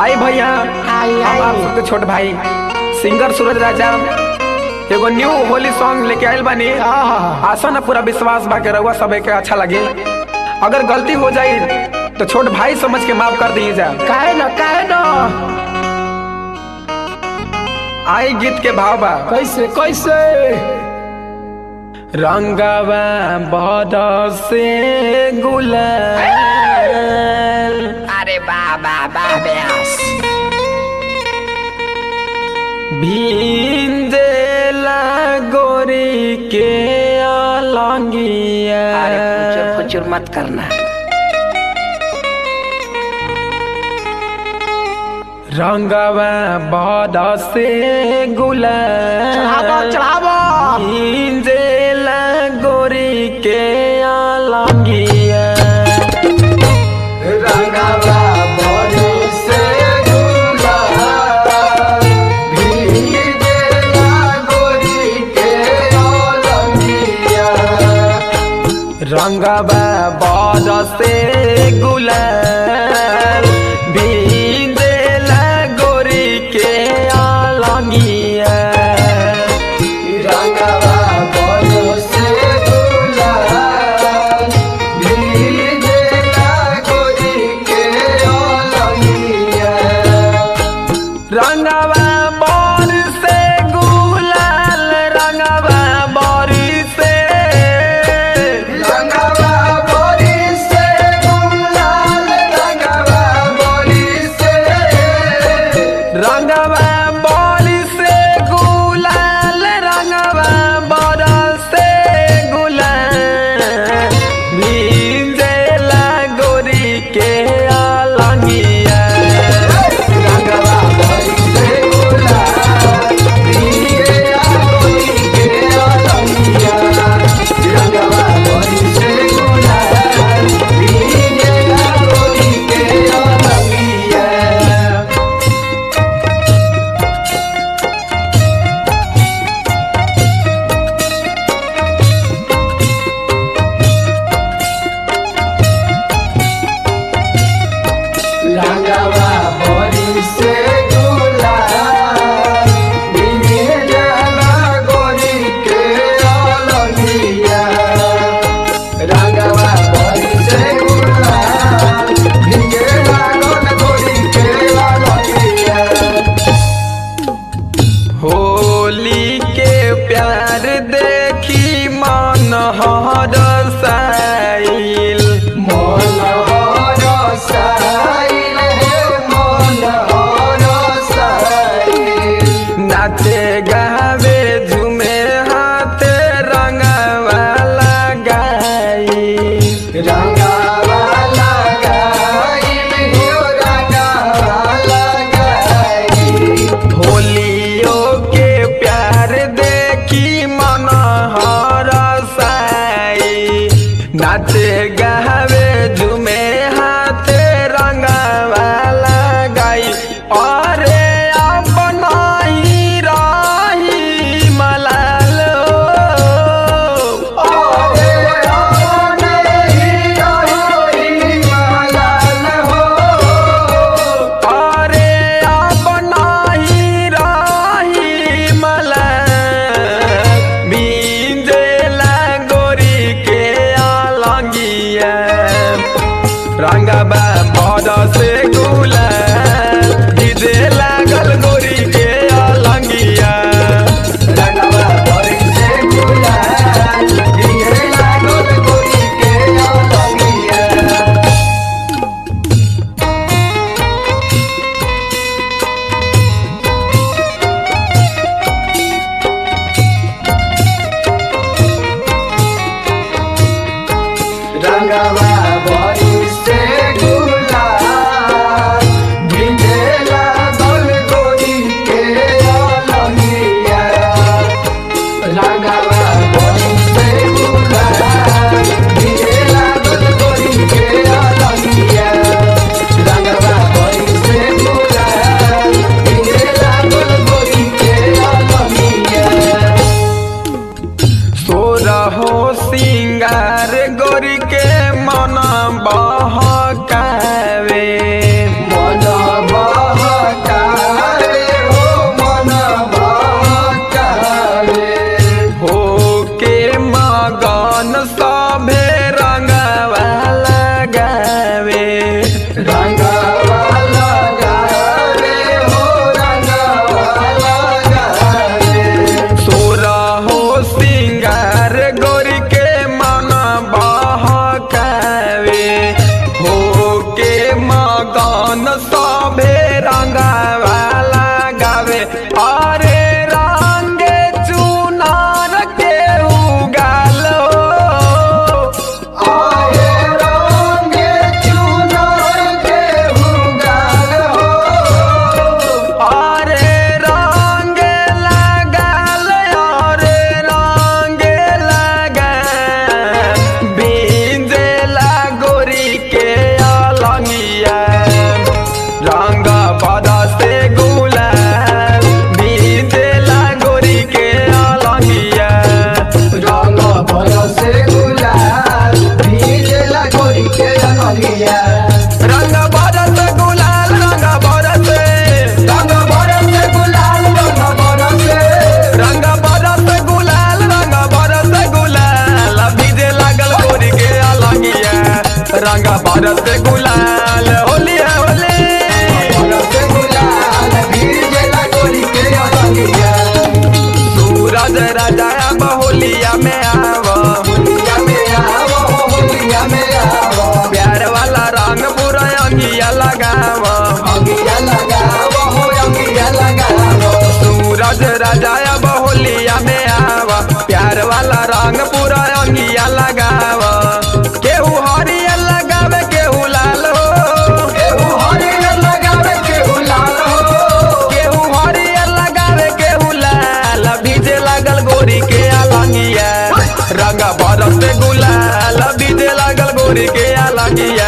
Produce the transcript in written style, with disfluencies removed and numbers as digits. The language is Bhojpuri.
आई भैया हम आप सबके छोट भाई सिंगर सूरज राजा एगो न्यू होली सॉन्ग लेके आयल बानी। आशा ना पूरा विश्वास बा के रउआ सब के अच्छा लगे। अगर गलती हो जाई तो छोट भाई समझ के माफ कर दिए जा। काहे न आई गीत के भाव बा कैसे कैसे रंगवा बरसे गुलाल। अरे बाबा ब्यास भींजेला गोरी के अलंगिया। अरे फुचुर मत करना। रंगवा बरसे गुलाल चढ़ावा भींजेला गोरी के अलंगिया। रंगवा बरसे गुलाल भींजेला गोरी के अलंगिया। रंगवा बरसे गुलाल भींजेला गोरी के अलंगिया। रंगवा बरसे गुलाल रंगवा बरसे रंगवा बरसे गुलाल रंगवा बरसे गुलाल भींजेला गोरी के अलंगिया। रंगवा बरसे गुलाल भींजेला गोरी के अलंगिया। रंगवा बरसे गुलाल भींजेला गोरी के अलंगिया। रंगवा बरसे गुलाल भींजेला गोरी के अलंगिया। रंगवा बरसे गुलाल भींजेला गोरी के अलंगिया। होली के प्यार देखी मन हरसाइल। मन हरसाइल हे मन हरसाइल। नाचे गावे झूमे हाथ रंगवा लगाई। रंगवा लगाइल हो रंगवा लगाइल। होलियो के प्यार देखी मन हरसाई। नाचे गावे झूमे हाथ रंगवा लगाई। अरे अपना ही राही मलाल अरे अपने ही रही मलाल हो। अरे अपना ही राही मलाल भींजेला गोरी के अलंगिया। रंगवा बरसे गुलाल भीजे लागल गोरी के अलंगिया। रंगवा बरसे गुलाल भींजेला गोरी के अलंगिया। रंगवा बरसे गुलाल भींजेला गोरी के अलंगिया। रंगवा बरसे गुलाल भींजेला गोरी के अलंगिया। रंगवा बरसे गुलाल भींजेला गोरी के अलंगिया। सोरहो सिंगार गोरी के मन रंगा बरस गुलाल होली है होली बरसे गुलाल भीजेला गोरी के अलंगिया सूरज राजा अब होलिया में आव होलिया में आवो होलिया में आवो प्यार वाला रंग पूरा अंगिया लगाव अंगिया लगावो हो अंगिया लगावो सूरज राजा अब होलिया में आव प्यार वाला रंग पूरा अंगिया लगाव केहू हरियर लगावे केहू लाल हो केहू हरियर लगावे केहू लाल हो केहू हरियर लगावे केहू लाल भीजे लागल गोरी के अलंगिया रंग बरस गुलाल भीजे लागल गोरी के अलंगिया